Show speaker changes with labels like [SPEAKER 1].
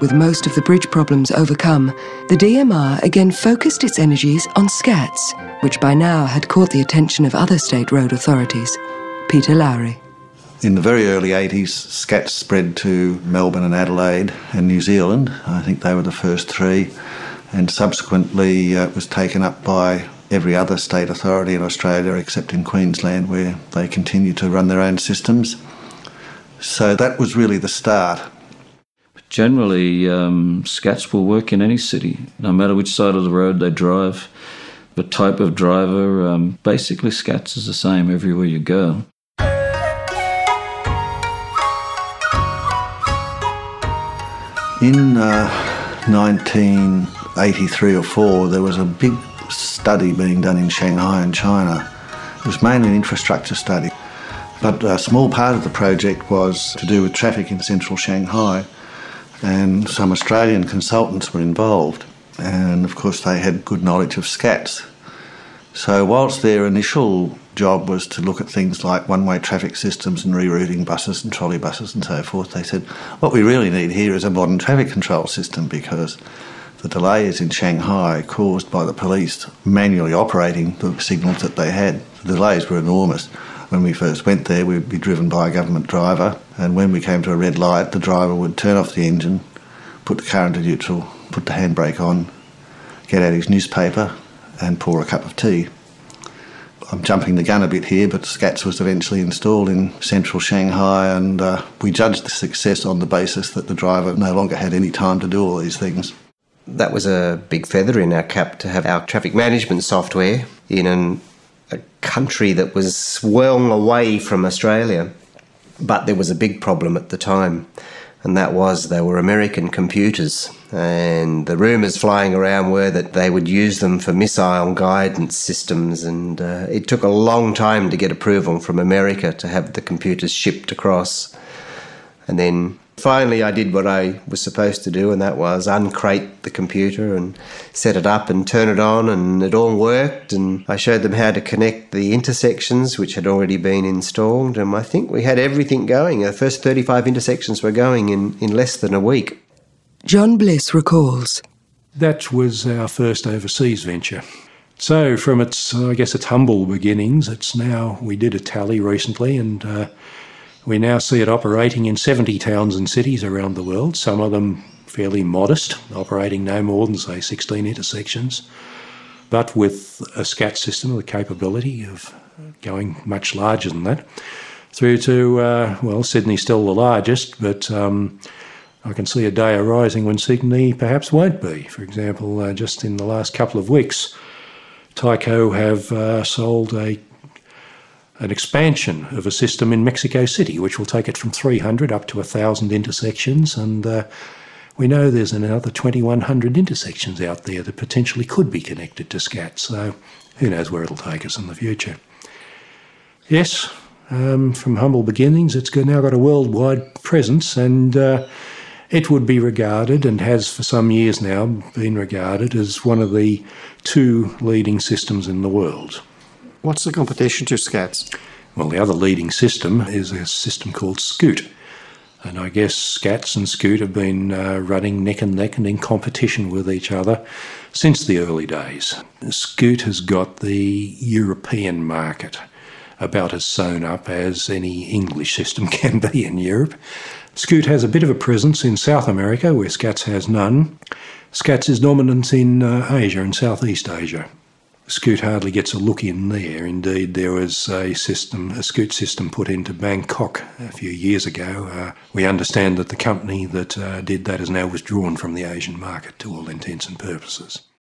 [SPEAKER 1] with most of the bridge problems overcome, the DMR again focused its energies on SCATS, which by now had caught the attention of other state road authorities. Peter Lowry.
[SPEAKER 2] In the very early 80s, SCATS spread to Melbourne and Adelaide and New Zealand. I think they were the first three. And subsequently it was taken up by every other state authority in Australia except in Queensland, where they continue to run their own systems. So that was really the start.
[SPEAKER 3] Generally, SCATS will work in any city, no matter which side of the road they drive. The type of driver, basically SCATS is the same everywhere you go.
[SPEAKER 2] In 1983 or 4, there was a big study being done in Shanghai in China. It was mainly an infrastructure study, but a small part of the project was to do with traffic in central Shanghai, and some Australian consultants were involved, and of course they had good knowledge of SCATS. So whilst their initial job was to look at things like one-way traffic systems and rerouting buses and trolley buses and so forth, they said, what we really need here is a modern traffic control system, because the delays in Shanghai caused by the police manually operating the signals that they had. The delays were enormous. When we first went there, we'd be driven by a government driver, and when we came to a red light, the driver would turn off the engine, put the car into neutral, put the handbrake on, get out his newspaper and pour a cup of tea. I'm jumping the gun a bit here, but SCATS was eventually installed in central Shanghai, and we judged the success on the basis that the driver no longer had any time to do all these things.
[SPEAKER 4] That was a big feather in our cap to have our traffic management software in a country that was well away from Australia. But there was a big problem at the time, and that was they were American computers, and the rumours flying around were that they would use them for missile guidance systems, and it took a long time to get approval from America to have the computers shipped across. And then finally I did what I was supposed to do, and that was uncrate the computer and set it up and turn it on, and it all worked, and I showed them how to connect the intersections which had already been installed, and I think we had everything going. The first 35 intersections were going in less than a week.
[SPEAKER 1] John Bliss recalls.
[SPEAKER 5] That was our first overseas venture. So from its humble beginnings, we did a tally recently, and we now see it operating in 70 towns and cities around the world, some of them fairly modest, operating no more than, say, 16 intersections, but with a SCAT system with the capability of going much larger than that, through to, Sydney's still the largest, but I can see a day arising when Sydney perhaps won't be. For example, just in the last couple of weeks, Tyco have sold an expansion of a system in Mexico City, which will take it from 300 up to 1,000 intersections, and we know there's another 2,100 intersections out there that potentially could be connected to SCAT, so who knows where it'll take us in the future. Yes, from humble beginnings, it's now got a worldwide presence, and it would be regarded, and has for some years now been regarded, as one of the 2 leading systems in the world.
[SPEAKER 6] What's the competition to SCATS?
[SPEAKER 5] Well, the other leading system is a system called Scoot. And I guess SCATS and Scoot have been running neck and neck and in competition with each other since the early days. Scoot has got the European market about as sewn up as any English system can be in Europe. Scoot has a bit of a presence in South America, where SCATS has none. SCATS is dominant in Asia and Southeast Asia. Scoot hardly gets a look in there. Indeed, there was a Scoot system put into Bangkok a few years ago. We understand that the company that did that is now withdrawn from the Asian market to all intents and purposes.